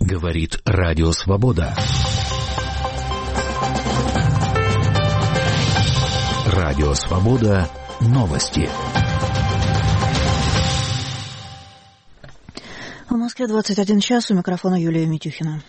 Говорит Радио Свобода. Радио Свобода. Новости. В Москве 21 час. У микрофона Юлия Митюхина.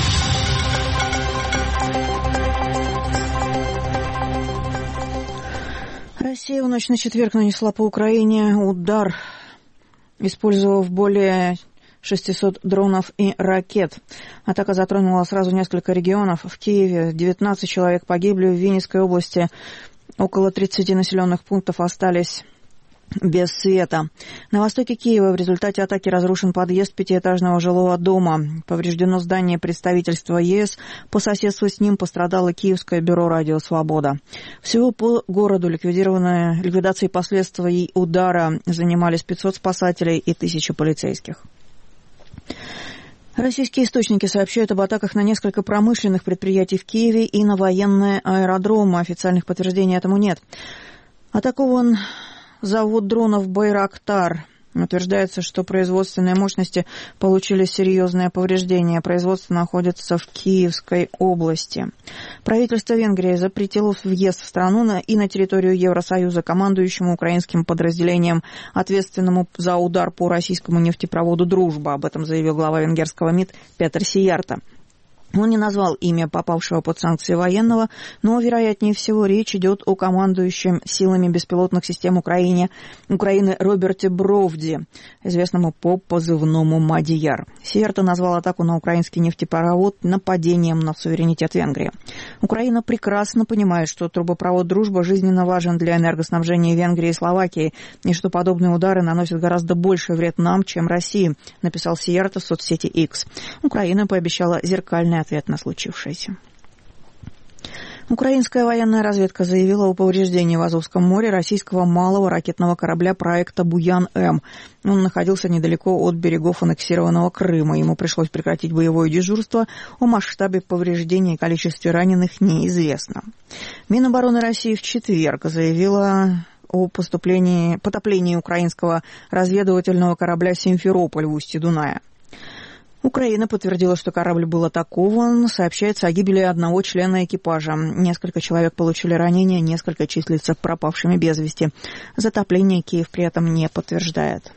Россия в ночь на четверг нанесла по Украине удар, использовав более 600 дронов и ракет. Атака затронула сразу несколько регионов. В Киеве 19 человек погибли, в Винницкой области около 30 населенных пунктов остались без света. На востоке Киева в результате атаки разрушен подъезд пятиэтажного жилого дома. Повреждено здание представительства ЕС. По соседству с ним пострадало Киевское бюро «Радио Свобода». Всего по городу ликвидацией последствий удара занимались 500 спасателей и 1000 полицейских. Российские источники сообщают об атаках на несколько промышленных предприятий в Киеве и на военные аэродромы. Официальных подтверждений этому нет. Атакован завод дронов «Байрактар». Утверждается, что производственные мощности получили серьезное повреждение. Производство находится в Киевской области. Правительство Венгрии запретило въезд в страну и на территорию Евросоюза командующему украинским подразделением, ответственному за удар по российскому нефтепроводу «Дружба». Об этом заявил глава венгерского МИД Петер Сиярто. Он не назвал имя попавшего под санкции военного, но, вероятнее всего, речь идет о командующем силами беспилотных систем Украины Роберте Бровди, известному по позывному «Мадияр». Сиерто назвал атаку на украинский нефтепровод нападением на суверенитет Венгрии. Украина прекрасно понимает, что трубопровод «Дружба» жизненно важен для энергоснабжения Венгрии и Словакии, и что подобные удары наносят гораздо больший вред нам, чем России, написал Сиерто в соцсети X. Украина пообещала зеркальный ответ на случившееся. Украинская военная разведка заявила о повреждении в Азовском море российского малого ракетного корабля проекта «Буян-М». Он находился недалеко от берегов аннексированного Крыма. Ему пришлось прекратить боевое дежурство. О масштабе повреждений и количестве раненых неизвестно. Минобороны России в четверг заявила о потоплении украинского разведывательного корабля «Симферополь» в устье Дуная. Украина подтвердила, что корабль был атакован. Сообщается о гибели одного члена экипажа. Несколько человек получили ранения, несколько числятся пропавшими без вести. Затопление Киев при этом не подтверждает.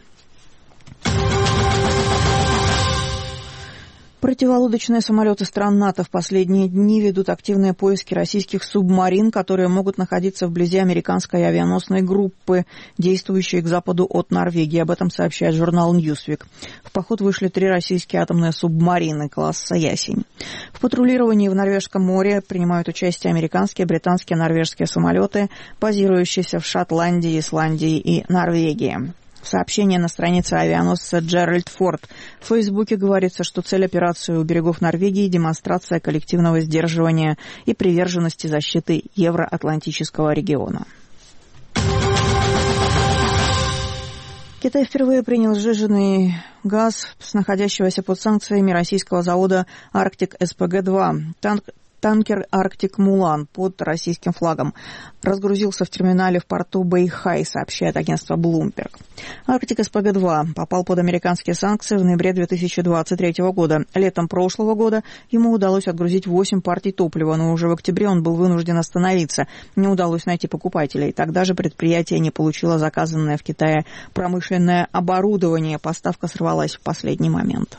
Противолодочные самолеты стран НАТО в последние дни ведут активные поиски российских субмарин, которые могут находиться вблизи американской авианосной группы, действующей к западу от Норвегии. Об этом сообщает журнал Newsweek. В поход вышли 3 российские атомные субмарины класса «Ясень». В патрулировании в Норвежском море принимают участие американские, британские, норвежские самолеты, базирующиеся в Шотландии, Исландии и Норвегии. Сообщение на странице авианосца «Джеральд Форд». В Фейсбуке говорится, что цель операции у берегов Норвегии – демонстрация коллективного сдерживания и приверженности защиты евроатлантического региона. Китай впервые принял сжиженный газ с находящегося под санкциями российского завода «Арктик СПГ-2». Танкер «Арктик Мулан» под российским флагом разгрузился в терминале в порту Бэйхай, сообщает агентство Bloomberg. «Арктик СПГ-2» попал под американские санкции в ноябре 2023 года. Летом прошлого года ему удалось отгрузить 8 партий топлива, но уже в октябре он был вынужден остановиться. Не удалось найти покупателей. Тогда же предприятие не получило заказанное в Китае промышленное оборудование. Поставка сорвалась в последний момент.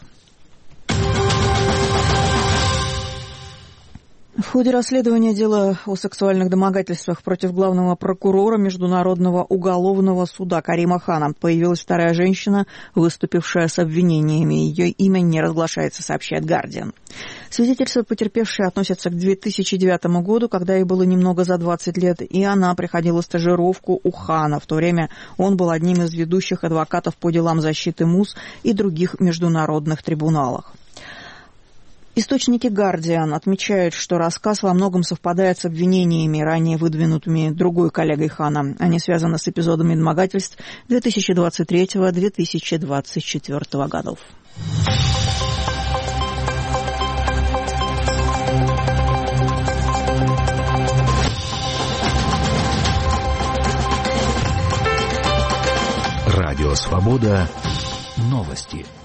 В ходе расследования дела о сексуальных домогательствах против главного прокурора Международного уголовного суда Карима Хана появилась вторая женщина, выступившая с обвинениями. Ее имя не разглашается, сообщает «Гардиан». Свидетельства потерпевшей относятся к 2009 году, когда ей было немного за 20 лет, и она проходила стажировку у Хана. В то время он был одним из ведущих адвокатов по делам защиты МУС и других международных трибуналах. Источники «Гардиан» отмечают, что рассказ во многом совпадает с обвинениями, ранее выдвинутыми другой коллегой Хана. Они связаны с эпизодами домогательств 2023-2024 годов. Радио «Свобода». Новости.